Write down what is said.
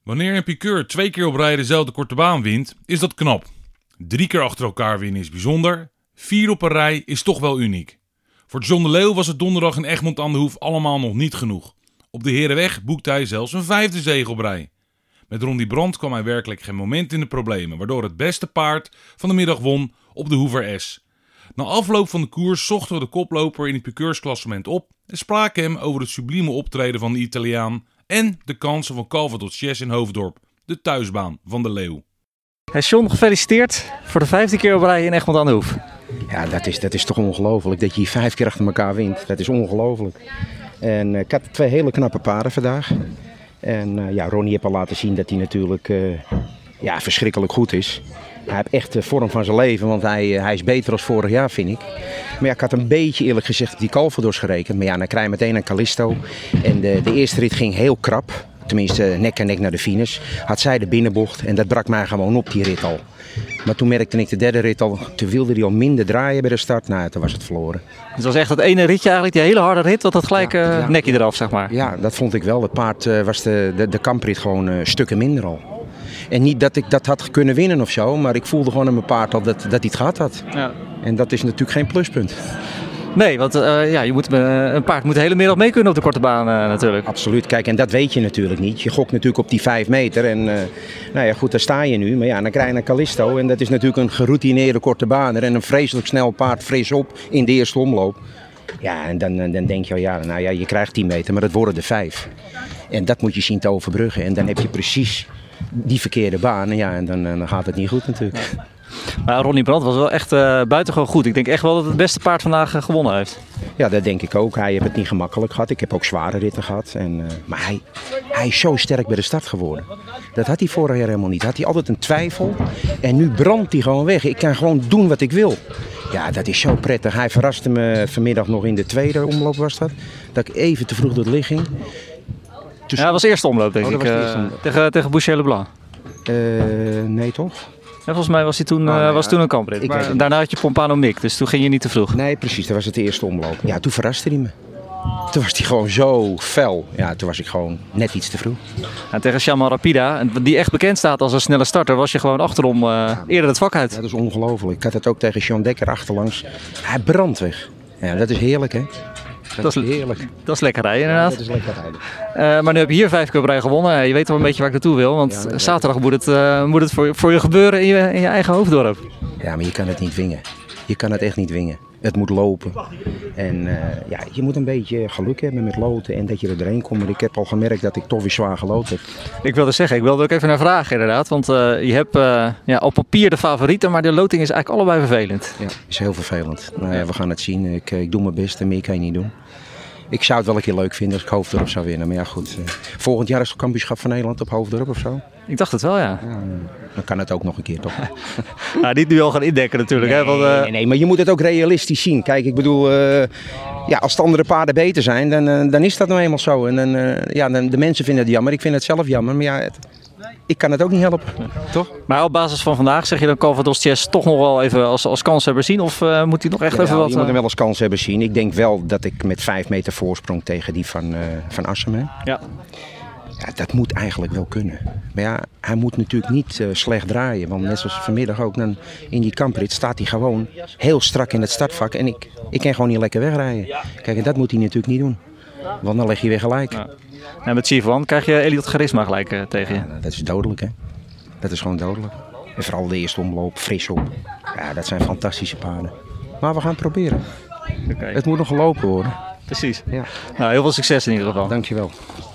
Wanneer een piqueur 2 keer op rij dezelfde korte baan wint, is dat knap. 3 keer achter elkaar winnen is bijzonder. 4 op een rij is toch wel uniek. Voor John de Leeuw was het donderdag in Egmond aan de Hoef allemaal nog niet genoeg. Op de Herenweg boekte hij zelfs een 5e zege op rij. Met Ronnie Brandt kwam hij werkelijk geen moment in de problemen, waardoor het beste paard van de middag won op de Hoever S. Na afloop van de koers zochten we de koploper in het piqueursklassement op en spraken hem over het sublieme optreden van de Italiaan en de kansen van Calvados in Hoofddorp, de thuisbaan van de Leeuw. Hey John, gefeliciteerd voor de 5e keer op rij in Egmond aan de Hoef. Ja, dat is toch ongelooflijk dat je hier 5 keer achter elkaar wint. Dat is ongelooflijk. En ik had 2 hele knappe paarden vandaag. En Ronnie heeft al laten zien dat hij natuurlijk verschrikkelijk goed is. Hij heeft echt de vorm van zijn leven, want hij is beter dan vorig jaar, vind ik. Maar ik had een beetje eerlijk gezegd op die Calvados gerekend. Maar dan krijg je meteen een Callisto. En de eerste rit ging heel krap. Tenminste, nek aan nek naar de finish. Had zij de binnenbocht en dat brak mij gewoon op, die rit al. Maar toen merkte ik de derde rit al, toen wilde hij al minder draaien bij de start. Nou, toen was het verloren. Het was echt dat ene ritje eigenlijk, die hele harde rit, dat gelijk nekje eraf, zeg maar. Ja, dat vond ik wel. Het paard was de kamprit gewoon stukken minder al. En niet dat ik dat had kunnen winnen of zo, maar ik voelde gewoon aan mijn paard al dat hij het gehad had. Ja. En dat is natuurlijk geen pluspunt. Nee, want een paard moet de hele middag mee kunnen op de korte baan natuurlijk. Absoluut, kijk, en dat weet je natuurlijk niet. Je gokt natuurlijk op die 5 meter en goed, daar sta je nu. Maar dan krijg je een Callisto en dat is natuurlijk een geroutineerde korte baan. En een vreselijk snel paard, fris op in de eerste omloop. Ja, en dan denk je, je krijgt 10 meter, maar dat worden er 5. En dat moet je zien te overbruggen. En dan heb je precies die verkeerde baan en dan gaat het niet goed natuurlijk. Ja. Maar Ronnie Brandt was wel echt buitengewoon goed. Ik denk echt wel dat het beste paard vandaag gewonnen heeft. Ja, dat denk ik ook. Hij heeft het niet gemakkelijk gehad. Ik heb ook zware ritten gehad. Maar hij is zo sterk bij de start geworden. Dat had hij vorig jaar helemaal niet. Had hij altijd een twijfel. En nu brandt hij gewoon weg. Ik kan gewoon doen wat ik wil. Ja, dat is zo prettig. Hij verraste me vanmiddag nog in de tweede omloop was dat. Dat ik even te vroeg door het licht ging. Ja, dat was de eerste omloop denk ik. Tegen Boucher Leblanc. Nee toch? Ja, volgens mij was hij toen een kamprit. Daarna had je Pompano Mick, dus toen ging je niet te vroeg. Nee, precies. Dat was het de eerste omloop. Ja, toen verraste hij me. Toen was hij gewoon zo fel. Ja, toen was ik gewoon net iets te vroeg. En tegen Shaman Rapida, die echt bekend staat als een snelle starter, was je gewoon achterom eerder het vak uit. Ja, dat is ongelooflijk. Ik had het ook tegen Sean Dekker achterlangs. Hij brandt weg. Ja, dat is heerlijk, hè? Dat is heerlijk. Dat is lekker rijden inderdaad. Ja, dat is lekker rijden. Maar nu heb je hier 5 keer op rij gewonnen. Je weet wel een beetje waar ik naartoe wil. Want zaterdag moet het voor je gebeuren in je eigen Hoofddorp. Ja, maar je kan het niet dwingen. Je kan het echt niet dwingen. Het moet lopen. En je moet een beetje geluk hebben met loten en dat je er doorheen komt. Maar ik heb al gemerkt dat ik toch weer zwaar geloot heb. Ik wilde zeggen, ik wilde ook even naar vragen inderdaad. Want je hebt op papier de favorieten, maar de loting is eigenlijk allebei vervelend. Ja, is heel vervelend. Nou ja, we gaan het zien. Ik doe mijn best en meer kan je niet doen. Ik zou het wel een keer leuk vinden als ik Hoofddorp zou winnen. Maar ja goed, volgend jaar is het kampioenschap van Nederland op Hoofddorp of zo. Ik dacht het wel, ja. Dan kan het ook nog een keer toch. Niet nu al gaan indekken natuurlijk. Nee, hè? Want, nee, maar je moet het ook realistisch zien. Kijk, ik bedoel, als de andere paarden beter zijn, dan is dat nou eenmaal zo. En dan de mensen vinden het jammer, ik vind het zelf jammer. Maar ik kan het ook niet helpen, toch? Maar op basis van vandaag zeg je dan Calvados toch nog wel even als kans hebben zien? Of moet hij nog echt even wat... Je moet hem wel als kans hebben zien. Ik denk wel dat ik met 5 meter voorsprong tegen die van Assem. Ja. Ja, dat moet eigenlijk wel kunnen. Maar ja, hij moet natuurlijk niet slecht draaien. Want net zoals vanmiddag ook, dan in die kamprit staat hij gewoon heel strak in het startvak. En ik kan gewoon niet lekker wegrijden. Kijk, en dat moet hij natuurlijk niet doen. Want dan leg je weer gelijk. Ja. En met Sivan krijg je Elliot Charisma gelijk tegen je. Ja, dat is dodelijk, hè. Dat is gewoon dodelijk. En vooral de eerste omloop, fris op. Ja, dat zijn fantastische paarden. Maar we gaan het proberen. Okay. Het moet nog gelopen worden. Precies. Ja. Nou, heel veel succes in ieder geval. Dankjewel.